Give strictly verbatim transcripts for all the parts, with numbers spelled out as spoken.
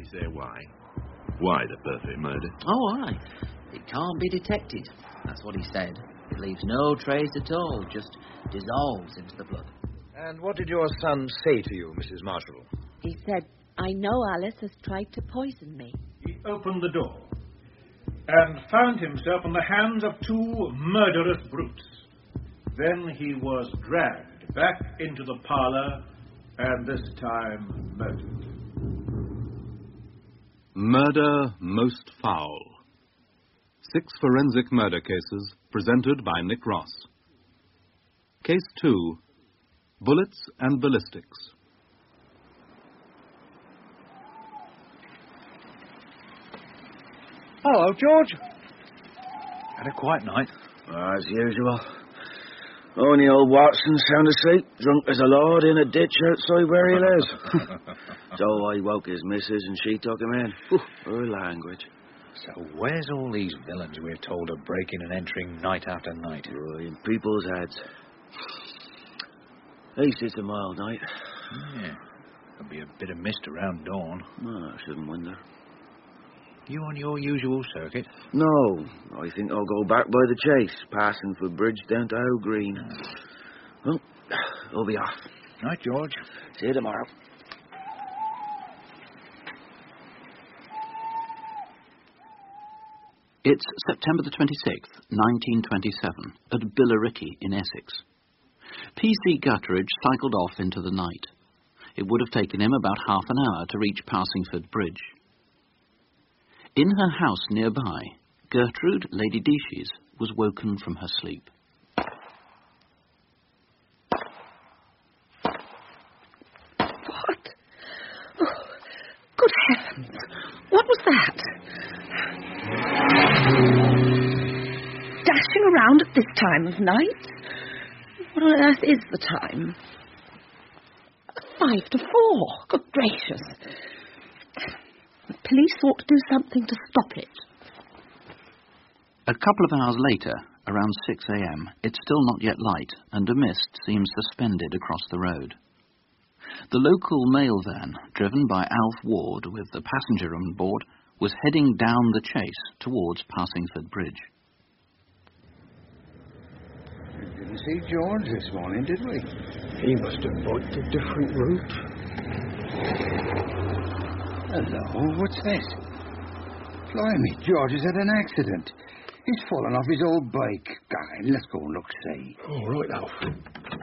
say why? Why the perfect murder? Oh, aye. It can't be detected. That's what he said. It leaves no trace at all, just dissolves into the blood. And what did your son say to you, Missus Marshall? He said, I know Alice has tried to poison me. He opened the door and found himself in the hands of two murderous brutes. Then he was dragged back into the parlour and this time murdered. Murder Most Foul. Six forensic murder cases presented by Nick Ross. Case two, Bullets and Ballistics. Hello, George. Had a quiet night. As usual. Only old Watson sound asleep, drunk as a lord in a ditch outside where he lives. So I woke his missus and she took him in. Whew, her language. So where's all these villains we're told are breaking and entering night after night? Oh, in people's heads. At least it's a mild night. Yeah. There'll be a bit of mist around dawn. Oh, I shouldn't wonder. You on your usual circuit? No, I think I'll go back by the chase, passing for bridge down to How Green. Well, I'll be off. Night, George. See you tomorrow. It's September the twenty-sixth, nineteen twenty-seven, at Billericay in Essex. P C Gutteridge cycled off into the night. It would have taken him about half an hour to reach Passingford Bridge. In her house nearby, Gertrude, Lady Deashes, was woken from her sleep. What? Oh, good heavens! What was that? Dashing around at this time of night? What on earth is the time? Five to four. Good gracious. The police ought to do something to stop it. A couple of hours later, around six a.m., it's still not yet light, and a mist seems suspended across the road. The local mail van, driven by Alf Ward with the passenger on board, was heading down the chase towards Passingford Bridge. We didn't see George this morning, did we? He must have booked a different route. Hello, what's this? Blimey, George has had an accident. He's fallen off his old bike. Guy, let's go and look, see. All right, Alf.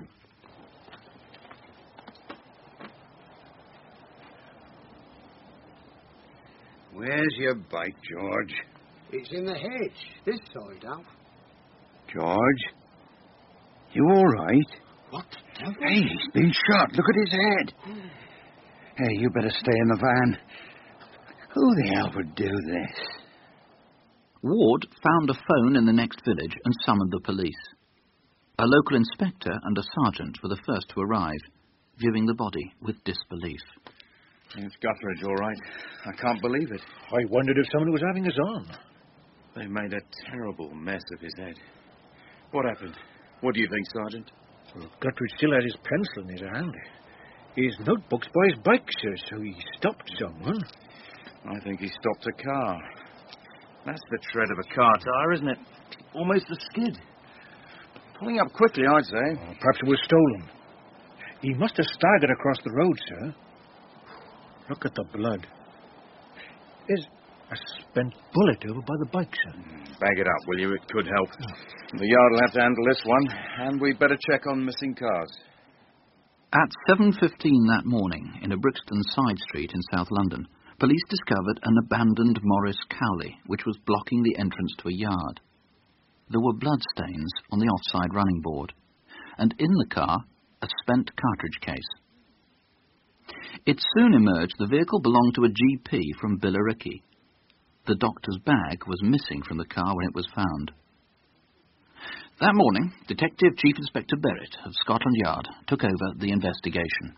Where's your bike, George? It's in the hedge, this side, Alf. George? You all right? What the devil? Hey, he's been shot. Look at his head. Hey, you better stay in the van. Who the hell would do this? Ward found a phone in the next village and summoned the police. A local inspector and a sergeant were the first to arrive, viewing the body with disbelief. It's Gutteridge, all right. I can't believe it. I wondered if somebody was having us on. They made a terrible mess of his head. What happened? What do you think, Sergeant? Well, Gutteridge still has his pencil in his hand. His notebook's by his bike, sir, so he stopped someone. I think he stopped a car. That's the tread of a car tire, isn't it? Almost a skid. Pulling up quickly, I'd say. Oh, perhaps it was stolen. He must have staggered across the road, sir. Look at the blood. There's a spent bullet over by the bike, sir. Bag it up, will you? It could help. The yard will have to handle this one, and we'd better check on missing cars. At seven fifteen that morning, in a Brixton side street in South London, police discovered an abandoned Morris Cowley, which was blocking the entrance to a yard. There were bloodstains on the offside running board, and in the car, a spent cartridge case. It soon emerged the vehicle belonged to a G P from Billericay. The doctor's bag was missing from the car when it was found. That morning, Detective Chief Inspector Berrett of Scotland Yard took over the investigation.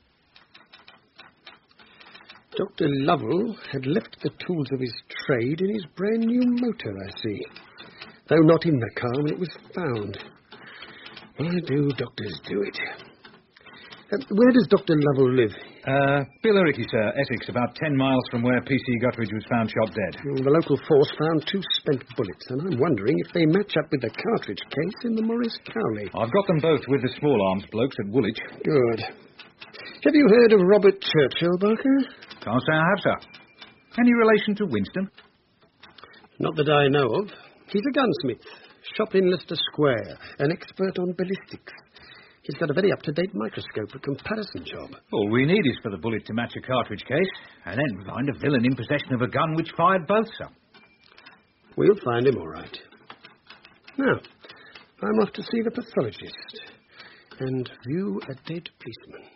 Doctor Lovell had left the tools of his trade in his brand new motor, I see. Though not in the car when it was found. Why do doctors do it? Uh, where does Doctor Lovell live? Uh, Billericay, sir, Essex, about ten miles from where P C Guttridge was found shot dead. Well, the local force found two spent bullets, and I'm wondering if they match up with the cartridge case in the Morris Cowley. I've got them both with the small arms blokes at Woolwich. Good. Have you heard of Robert Churchill, Barker? Can't say I have, sir. Any relation to Winston? Not that I know of. He's a gunsmith, shop in Leicester Square, an expert on ballistics. He's got a very up-to-date microscope for comparison job. All we need is for the bullet to match a cartridge case, and then find a villain in possession of a gun which fired both, sir. We'll find him all right. Now, I'm off to see the pathologist and view a dead policeman.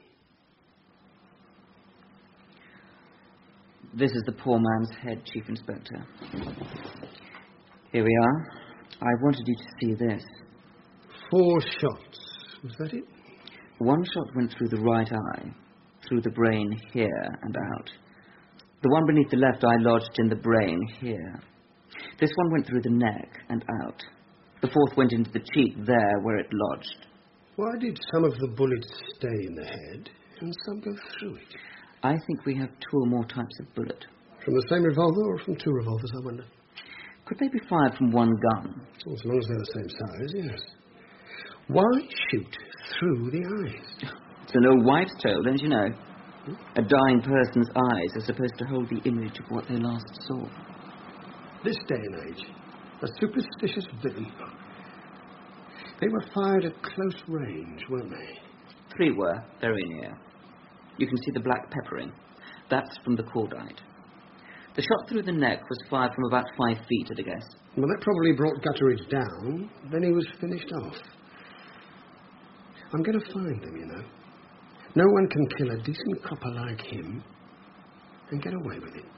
This is the poor man's head, Chief Inspector. Here we are. I wanted you to see this. Four shots. Was that it? One shot went through the right eye, through the brain here and out. The one beneath the left eye lodged in the brain here. This one went through the neck and out. The fourth went into the cheek there where it lodged. Why did some of the bullets stay in the head and some go through it? I think we have two or more types of bullet. From the same revolver or from two revolvers, I wonder? Could they be fired from one gun? Well, as long as they're the same size, yes. Why shoot through the eyes? It's an old wives' tale, don't you know? A dying person's eyes are supposed to hold the image of what they last saw. This day and age, a superstitious villain. They were fired at close range, weren't they? Three were, very near. You can see the black peppering. That's from the cordite. The shot through the neck was fired from about five feet at a guess. Well, that probably brought Gutteridge down. Then he was finished off. I'm going to find them, you know. No one can kill a decent copper like him and get away with it.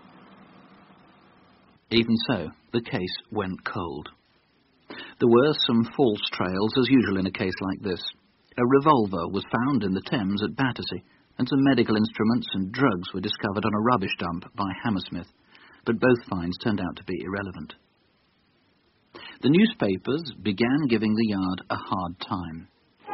Even so, the case went cold. There were some false trails, as usual in a case like this. A revolver was found in the Thames at Battersea, and some medical instruments and drugs were discovered on a rubbish dump by Hammersmith, but both finds turned out to be irrelevant. The newspapers began giving the Yard a hard time.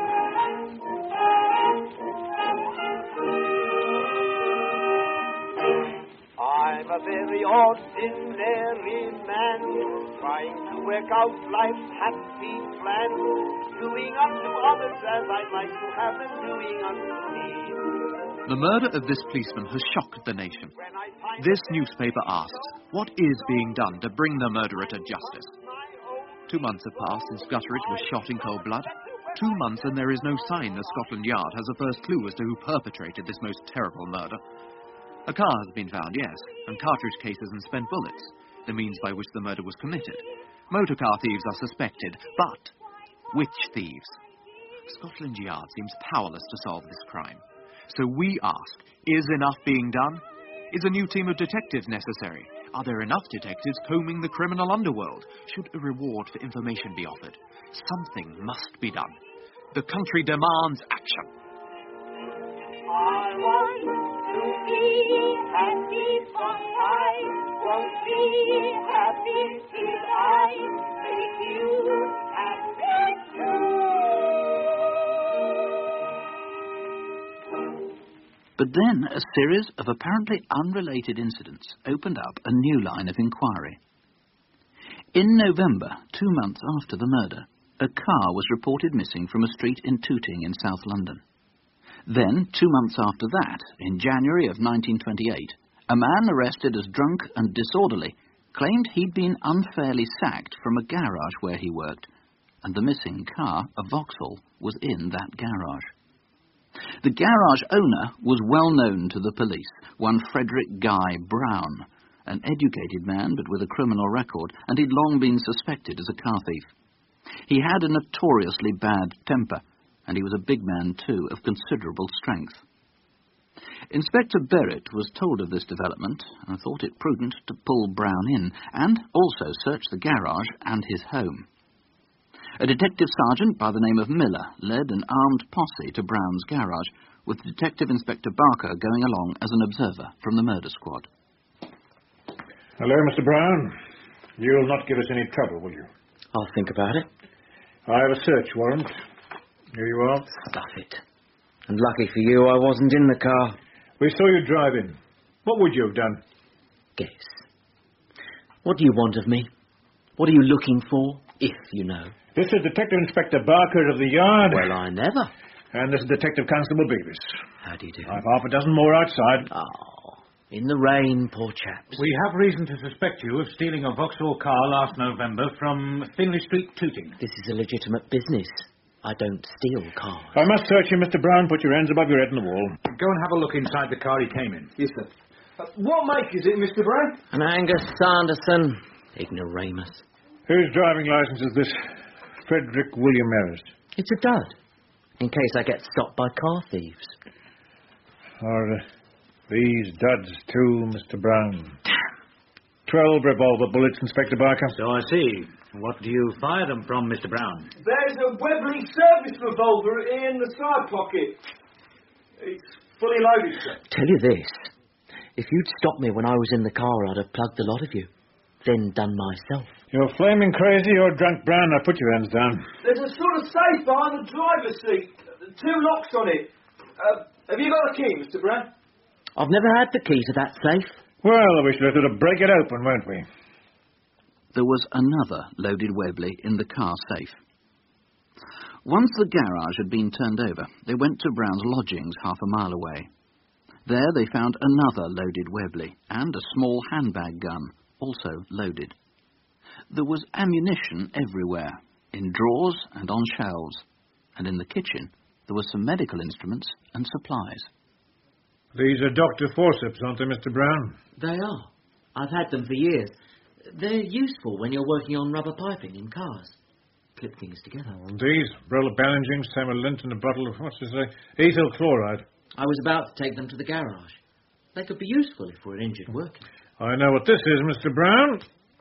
I'm a very ordinary man, trying to work out life's happy plan, doing unto others as I'd like to have them doing unto me. The murder of this policeman has shocked the nation. This newspaper asks, what is being done to bring the murderer to justice? Two months have passed since Gutteridge was shot in cold blood. Two months and there is no sign that Scotland Yard has a first clue as to who perpetrated this most terrible murder. A car has been found, yes, and cartridge cases and spent bullets, the means by which the murder was committed. Motor car thieves are suspected, but which thieves? Scotland Yard seems powerless to solve this crime. So we ask, is enough being done? Is a new team of detectives necessary? Are there enough detectives combing the criminal underworld? Should a reward for information be offered? Something must be done. The country demands action. I want to be happy, but I won't be happy till I make you happy too. But then a series of apparently unrelated incidents opened up a new line of inquiry. In November, two months after the murder, a car was reported missing from a street in Tooting in South London. Then, two months after that, in January of nineteen twenty-eight, a man arrested as drunk and disorderly claimed he'd been unfairly sacked from a garage where he worked, and the missing car, a Vauxhall, was in that garage. The garage owner was well known to the police, one Frederick Guy Brown, an educated man but with a criminal record, and he'd long been suspected as a car thief. He had a notoriously bad temper, and he was a big man, too, of considerable strength. Inspector Berrett was told of this development and thought it prudent to pull Brown in and also search the garage and his home. A detective sergeant by the name of Miller led an armed posse to Brown's garage, with Detective Inspector Barker going along as an observer from the murder squad. Hello, Mister Brown. You'll not give us any trouble, will you? I'll think about it. I have a search warrant. Here you are. Stuff it. And lucky for you, I wasn't in the car. We saw you drive in. What would you have done? Guess. What do you want of me? What are you looking for, if you know? This is Detective Inspector Barker of the Yard. Well, I never. And this is Detective Constable Beavis. How do you do? I've half a dozen more outside. Oh, in the rain, poor chaps. We have reason to suspect you of stealing a Vauxhall car last November from Finley Street, Tooting. This is a legitimate business. I don't steal cars. I must search you, Mister Brown. Put your hands above your head on the wall. Go and have a look inside the car he came in. Yes, sir. Uh, what make is it, Mister Brown? An Angus Sanderson. Ignoramus. Whose driving licence is this? Frederick William Harris. It's a dud. In case I get stopped by car thieves. Are uh, these duds too, Mister Brown? Twelve revolver bullets, Inspector Barker. So I see. What do you fire them from, Mister Brown? There's a Webley service revolver in the side pocket. It's fully loaded, sir. Tell you this. If you'd stopped me when I was in the car, I'd have plugged the lot of you. Then done myself. You're flaming crazy or drunk, Brown. Now put your hands down. There's a sort of safe behind the driver's seat. Two locks on it. Uh, have you got a key, Mister Brown? I've never had the key to that safe. Well, we should have to break it open, won't we? There was another loaded Webley in the car safe. Once the garage had been turned over, they went to Brown's lodgings half a mile away. There they found another loaded Webley and a small handbag gun, also loaded. There was ammunition everywhere, in drawers and on shelves, and in the kitchen there were some medical instruments and supplies. These are Doctor Forceps, aren't they, Mister Brown? They are. I've had them for years. They're useful when you're working on rubber piping in cars. Clip things together. And these, roll of bandaging, Samuel Lint, and a bottle of, what's this, uh, ethyl chloride. I was about to take them to the garage. They could be useful if we're injured working. I know what this is, Mister Brown.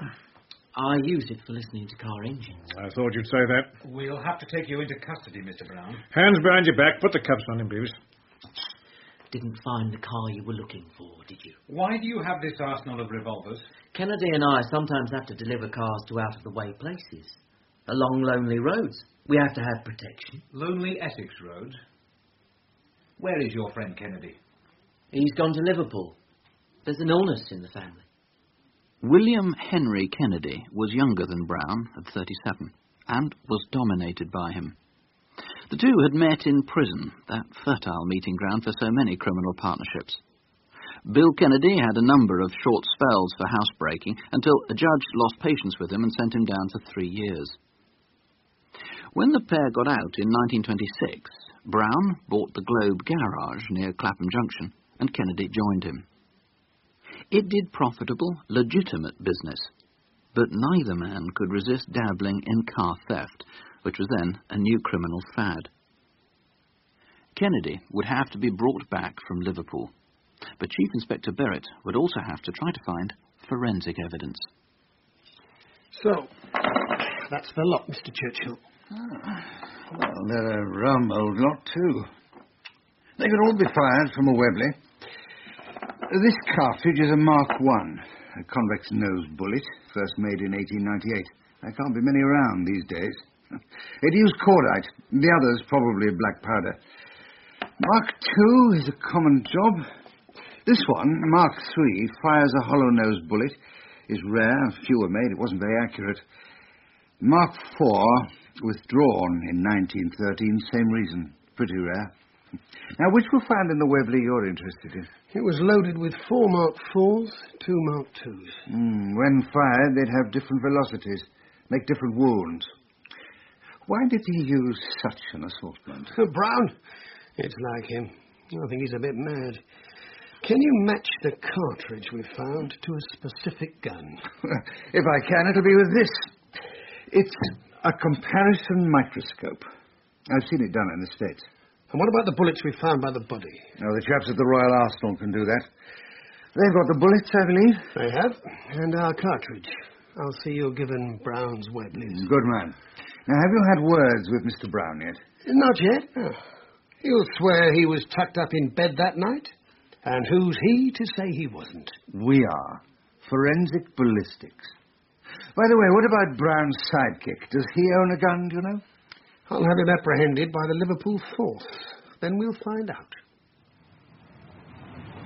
I use it for listening to car engines. I thought you'd say that. We'll have to take you into custody, Mister Brown. Hands behind your back. Put the cuffs on him, Beavis. Didn't find the car you were looking for, did you? Why do you have this arsenal of revolvers? Kennedy and I sometimes have to deliver cars to out-of-the-way places. Along lonely roads. We have to have protection. Lonely Essex roads? Where is your friend Kennedy? He's gone to Liverpool. There's an illness in the family. William Henry Kennedy was younger than Brown, at thirty-seven, and was dominated by him. The two had met in prison, that fertile meeting ground for so many criminal partnerships. Bill Kennedy had a number of short spells for housebreaking until a judge lost patience with him and sent him down to three years. When the pair got out in nineteen twenty-six, Brown bought the Globe Garage near Clapham Junction, and Kennedy joined him. It did profitable, legitimate business, but neither man could resist dabbling in car theft, which was then a new criminal fad. Kennedy would have to be brought back from Liverpool, but Chief Inspector Barrett would also have to try to find forensic evidence. So, that's the lot, Mister Churchill. Ah, well, they're a rum old lot, too. They could all be fired from a Webley. This cartridge is a Mark One, a convex nose bullet, first made in eighteen ninety-eight. There can't be many around these days. It used cordite. The others probably black powder. Mark Two is a common job. This one, Mark Three, fires a hollow-nosed bullet, is rare, few are made, it wasn't very accurate. Mark Four, withdrawn in nineteen thirteen, same reason, pretty rare. Now, which were found in the Webley you're interested in? It was loaded with four Mark Fours, two Mark Twos. Mm, when fired, they'd have different velocities, make different wounds. Why did he use such an assortment? Brown? It's like him. I think he's a bit mad. Can you match the cartridge we found to a specific gun? If I can, it'll be with this. It's a comparison microscope. I've seen it done in the States. And what about the bullets we found by the body? Oh, the chaps at the Royal Arsenal can do that. They've got the bullets, I believe. They have. And our cartridge. I'll see you're given Brown's Webleys. Good man. Now, have you had words with Mister Brown yet? Not yet. Oh. He'll swear he was tucked up in bed that night. And who's he to say he wasn't? We are. Forensic ballistics. By the way, what about Brown's sidekick? Does he own a gun, do you know? I'll have him apprehended by the Liverpool Force. Then we'll find out.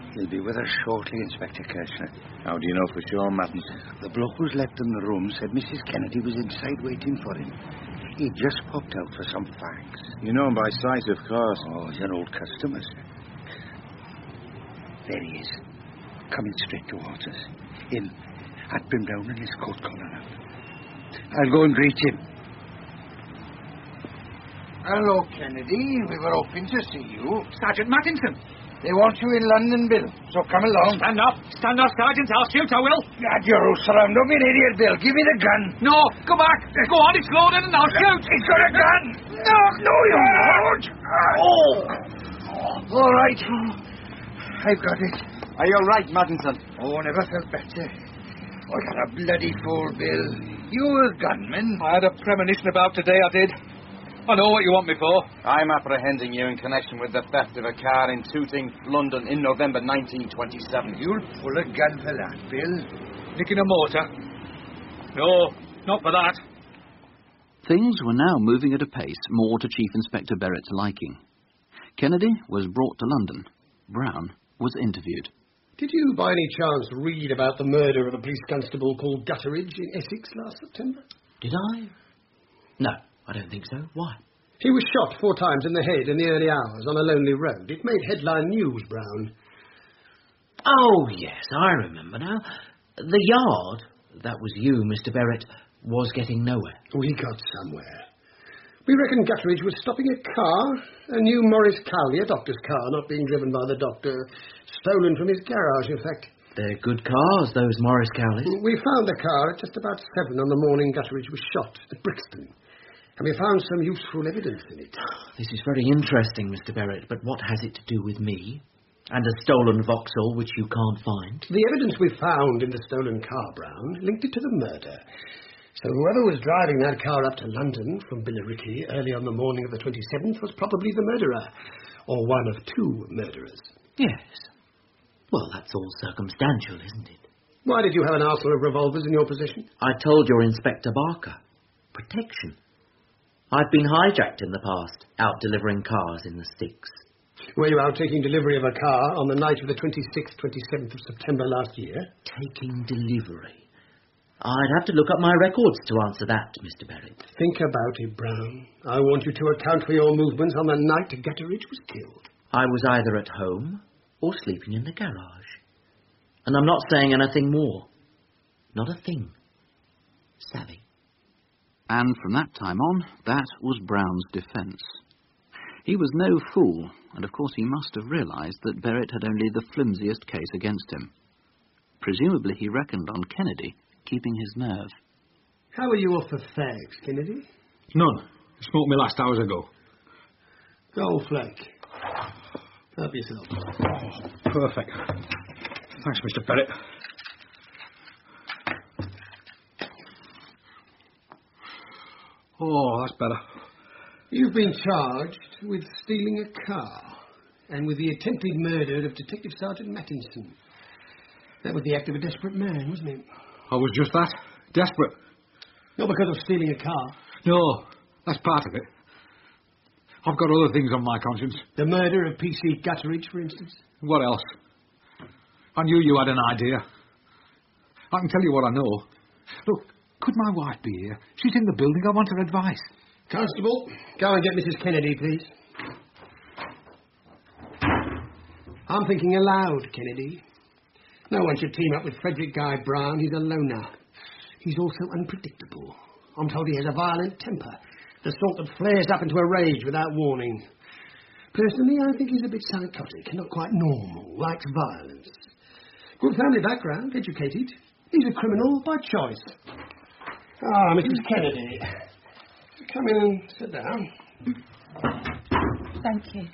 He'll be with us shortly, Inspector Kirchner. How do you know for sure, Mattins? The bloke who's left in the room said Missus Kennedy was inside waiting for him. He just popped out for some facts. You know him by sight, of course. Oh, he's an old customer, sir. There he is, coming straight towards us. Him, hat brim down and his coat collar up. I'll go and greet him. Hello, Kennedy. We were hoping to see you. Sergeant Mattinson. They want you in London, Bill, so come along. Stand up. Stand up, Sergeant. I'll shoot, I will. God, you're all surrounded. Don't be an idiot, Bill. Give me the gun. No, go back. Go on, it's loaded and I'll shoot. He's got a gun. No, no, you won't. Oh. All right. I've got it. Are you all right, Mattinson? Oh, never felt better. I got a bloody fool, Bill. You a gunman? I had a premonition about today, I did. I know what you want me for. I'm apprehending you in connection with the theft of a car in Tooting, London, in November nineteen twenty-seven. You'll pull a gun for that, Bill. Nicking a motor? No, not for that. Things were now moving at a pace more to Chief Inspector Berrett's liking. Kennedy was brought to London. Brown was interviewed. Did you, by any chance, read about the murder of a police constable called Gutteridge in Essex last September? Did I? No, I don't think so. Why? He was shot four times in the head in the early hours on a lonely road. It made headline news, Brown. Oh, yes, I remember now. The Yard, that was you, Mister Berrett, was getting nowhere. We got somewhere. We reckon Gutteridge was stopping a car, a new Morris Cowley, a doctor's car, not being driven by the doctor, stolen from his garage, in fact. They're good cars, those Morris Cowleys. We found the car at just about seven on the morning Gutteridge was shot at Brixton. And we found some useful evidence in it. This is very interesting, Mister Berrett, but what has it to do with me? And a stolen Vauxhall, which you can't find? The evidence we found in the stolen car, Brown, linked it to the murder. So whoever was driving that car up to London from Billericay early on the morning of the twenty-seventh was probably the murderer, or one of two murderers. Yes. Well, that's all circumstantial, isn't it? Why did you have an arsenal of revolvers in your possession? I told your Inspector Barker. Protection. I've been hijacked in the past, out delivering cars in the sticks. Were you out taking delivery of a car on the night of the twenty-sixth, twenty-seventh of September last year? Taking delivery? I'd have to look up my records to answer that, Mister Berrett. Think about it, Brown. I want you to account for your movements on the night Gutteridge was killed. I was either at home or sleeping in the garage. And I'm not saying anything more. Not a thing. Savvy. And from that time on, that was Brown's defence. He was no fool, and of course he must have realised that Berrett had only the flimsiest case against him. Presumably he reckoned on Kennedy keeping his nerve. How are you off the fags, Kennedy? None. I smoked me last hours ago. Gold flake. Help yourself. Oh, perfect. Thanks, Mister Berrett. Oh, that's better. You've been charged with stealing a car and with the attempted murder of Detective Sergeant Mattinson. That was the act of a desperate man, wasn't it? I was just that. Desperate. Not because of stealing a car. No, that's part of it. I've got other things on my conscience. The murder of P C Gutteridge, for instance? What else? I knew you had an idea. I can tell you what I know. Look, could my wife be here? She's in the building. I want her advice. Constable, go and get Missus Kennedy, please. I'm thinking aloud, Kennedy. No one should team up with Frederick Guy Brown. He's a loner. He's also unpredictable. I'm told he has a violent temper, the sort that flares up into a rage without warning. Personally, I think he's a bit psychotic, not quite normal, likes violence. Good family background, educated. He's a criminal by choice. Ah, Missus Kennedy. Come in and sit down. Thank you.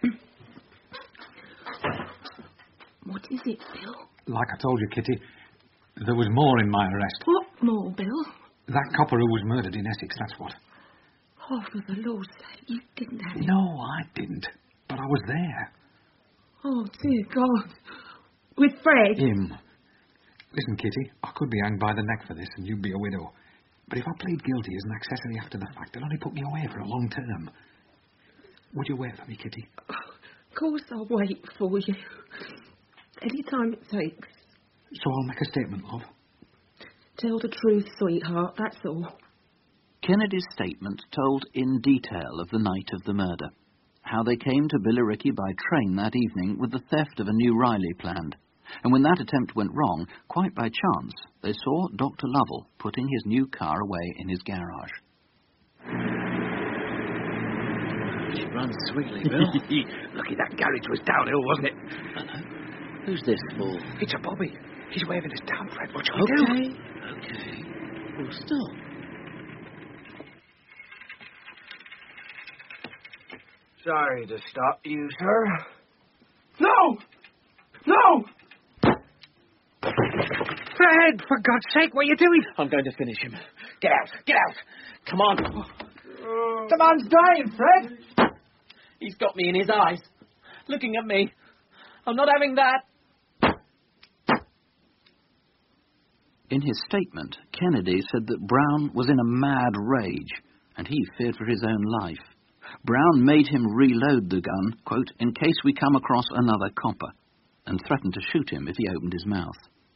What is it, Bill? Like I told you, Kitty, there was more in my arrest. What more, Bill? That copper who was murdered in Essex, that's what. Oh, for the Lord's sake, you didn't have it. No, I didn't. But I was there. Oh, dear God. With Fred? Him. Listen, Kitty, I could be hanged by the neck for this and you'd be a widow. But if I plead guilty as an accessory after the fact, it'll only put me away for a long term. Would you wait for me, Kitty? Oh, of course I'll wait for you. Any time it takes. So I'll make a statement, love. Tell the truth, sweetheart, that's all. Kennedy's statement told in detail of the night of the murder, how they came to Billericay by train that evening with the theft of a new Riley planned, and when that attempt went wrong, quite by chance, they saw Doctor Lovell putting his new car away in his garage. She runs sweetly, Bill. Lucky that garage was downhill, wasn't it? Hello. Who's this fool? It's a Bobby. He's waving us down, Fred. What shall okay. we do? Okay. Well, stop. Sorry to stop you, sir. No! No! Fred, for God's sake, what are you doing? I'm going to finish him. Get out! Get out! Come on! The man's dying, Fred! He's got me in his eyes. Looking at me. I'm not having that. In his statement, Kennedy said that Brown was in a mad rage, and he feared for his own life. Brown made him reload the gun, quote, in case we come across another copper, and threatened to shoot him if he opened his mouth.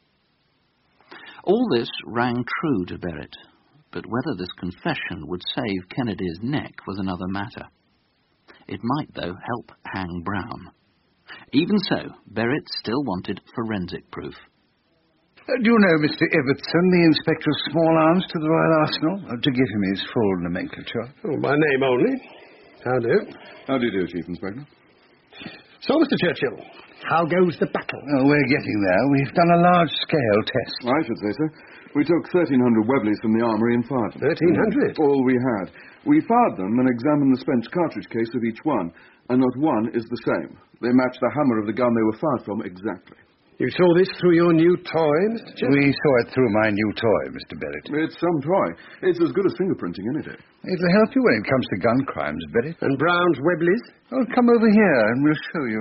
All this rang true to Berrett, but whether this confession would save Kennedy's neck was another matter. It might, though, help hang Brown. Even so, Berrett still wanted forensic proof. Uh, do you know Mister Evertson, the Inspector of Small Arms to the Royal Arsenal? Uh, to give him his full nomenclature. Oh, by name only. How do? How do you do, Chief Inspector? So, Mister Churchill, how goes the battle? Oh, we're getting there. We've done a large-scale test. I should say so. We took thirteen hundred Webleys from the armoury and fired them. thirteen hundred? All we had. We fired them and examined the spent cartridge case of each one, and not one is the same. They match the hammer of the gun they were fired from exactly. You saw this through your new toy, Mister Churchill? We saw it through my new toy, Mister Berrett. It's some toy. It's as good as fingerprinting any day. It'll help you when it comes to gun crimes, Berrett. And Brown's Webleys? Oh, come over here and we'll show you.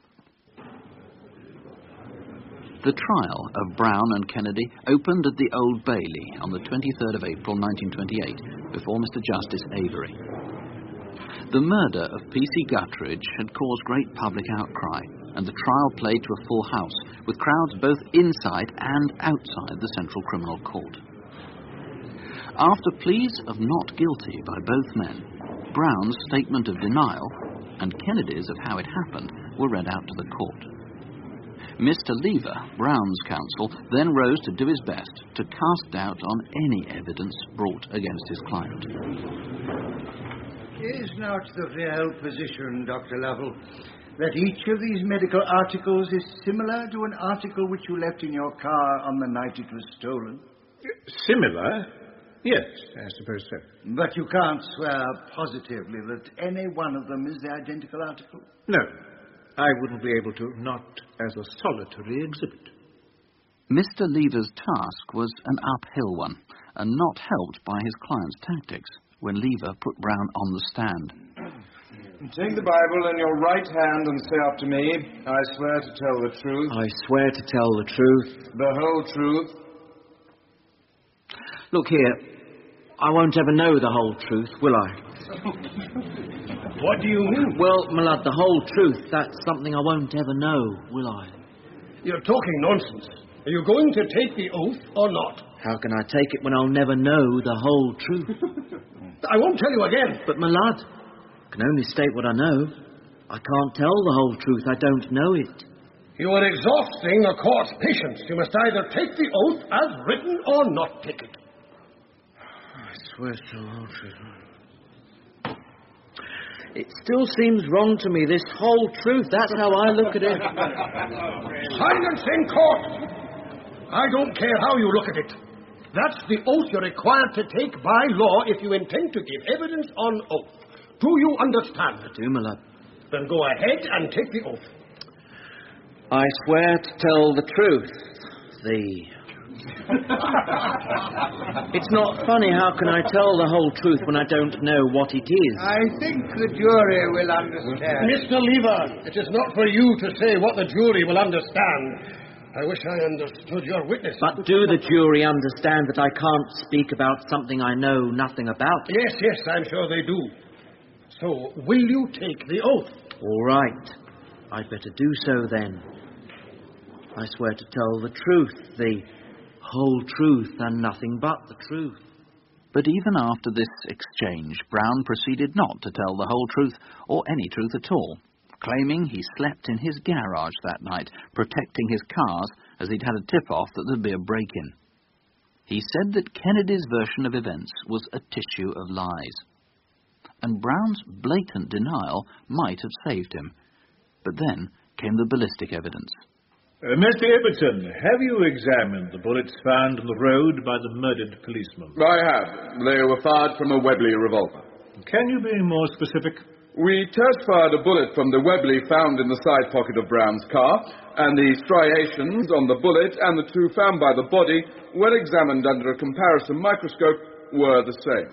The trial of Brown and Kennedy opened at the Old Bailey on the twenty-third of April nineteen twenty-eight before Mister Justice Avery. The murder of P C Guttridge had caused great public outcry, and the trial played to a full house, with crowds both inside and outside the Central Criminal Court. After pleas of not guilty by both men, Brown's statement of denial and Kennedy's of how it happened were read out to the court. Mister Lever, Brown's counsel, then rose to do his best to cast doubt on any evidence brought against his client. Is not the real position, Doctor Lovell, that each of these medical articles is similar to an article which you left in your car on the night it was stolen? Similar? Yes, I suppose so. But you can't swear positively that any one of them is the identical article? No. I wouldn't be able to, not as a solitary exhibit. Mister Lever's task was an uphill one, and not helped by his client's tactics when Lever put Brown on the stand. Take the Bible in your right hand and say after me, I swear to tell the truth. I swear to tell the truth. The whole truth. Look here, I won't ever know the whole truth, will I? What do you mean? Well, my lad, the whole truth, that's something I won't ever know, will I? You're talking nonsense. Are you going to take the oath or not? How can I take it when I'll never know the whole truth? I won't tell you again. But, my lad, I can only state what I know. I can't tell the whole truth. I don't know it. You are exhausting a court's patience. You must either take the oath as written or not take it. I swear to the whole truth. It still seems wrong to me, this whole truth. That's how I look at it. Silence in court! I don't care how you look at it. That's the oath you're required to take by law if you intend to give evidence on oath. Do you understand? I do, my lad. Then go ahead and take the oath. I swear to tell the truth. The... It's not funny. How can I tell the whole truth when I don't know what it is? I think the jury will understand. Mister Lever, it is not for you to say what the jury will understand. I wish I understood your witness. But do the jury understand that I can't speak about something I know nothing about? Yes, yes, I'm sure they do. So, will you take the oath? All right. I'd better do so then. I swear to tell the truth, the whole truth and nothing but the truth. But even after this exchange, Brown proceeded not to tell the whole truth, or any truth at all, claiming he slept in his garage that night, protecting his cars, as he'd had a tip-off that there'd be a break-in. He said that Kennedy's version of events was a tissue of lies. And Brown's blatant denial might have saved him. But then came the ballistic evidence. Uh, Mister Ibbotson, have you examined the bullets found on the road by the murdered policeman? I have. They were fired from a Webley revolver. Can you be more specific? We test-fired a bullet from the Webley found in the side pocket of Brown's car, and the striations on the bullet and the two found by the body, when examined under a comparison microscope, were the same.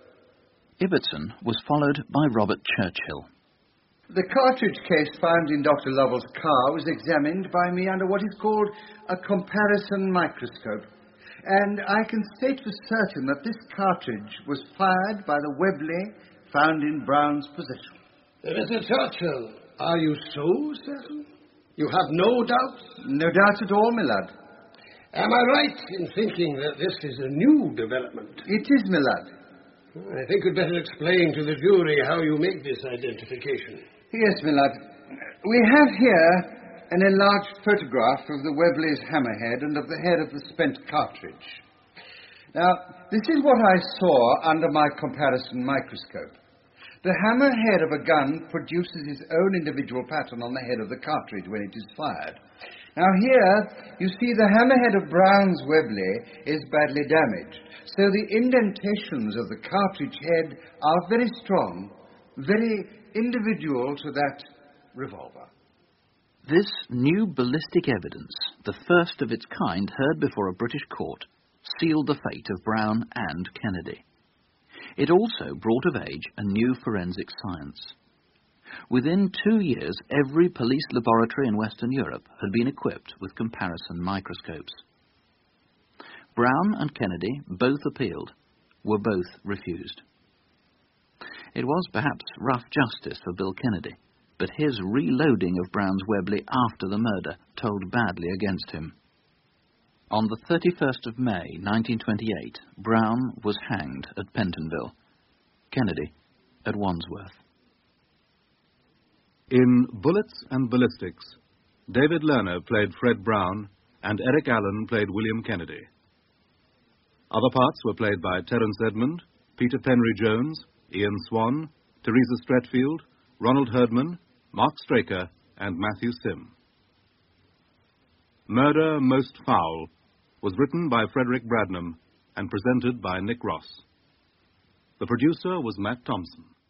Ibbotson was followed by Robert Churchill. The cartridge case found in Doctor Lovell's car was examined by me under what is called a comparison microscope, and I can state for certain that this cartridge was fired by the Webley found in Brown's possession. Mister Churchill, are you so certain? You have no doubts? No doubts at all, my lad. Am I right in thinking that this is a new development? It is, my lad. I think you'd better explain to the jury how you make this identification. Yes, my lad. We have here an enlarged photograph of the Webley's hammerhead and of the head of the spent cartridge. Now, this is what I saw under my comparison microscope. The hammerhead of a gun produces its own individual pattern on the head of the cartridge when it is fired. Now here, you see the hammerhead of Brown's Webley is badly damaged, so the indentations of the cartridge head are very strong, very individual to that revolver. This new ballistic evidence, the first of its kind heard before a British court, sealed the fate of Brown and Kennedy. It also brought of age a new forensic science. Within two years, every police laboratory in Western Europe had been equipped with comparison microscopes. Brown and Kennedy both appealed, were both refused. It was perhaps rough justice for Bill Kennedy, but his reloading of Brown's Webley after the murder told badly against him. On the thirty-first of May, nineteen twenty-eight, Brown was hanged at Pentonville, Kennedy at Wandsworth. In Bullets and Ballistics, David Lerner played Fred Brown and Eric Allen played William Kennedy. Other parts were played by Terence Edmund, Peter Penry Jones, Ian Swan, Teresa Stretfield, Ronald Herdman, Mark Straker, and Matthew Sim. Murder Most Foul was written by Frederick Bradnam and presented by Nick Ross. The producer was Matt Thompson.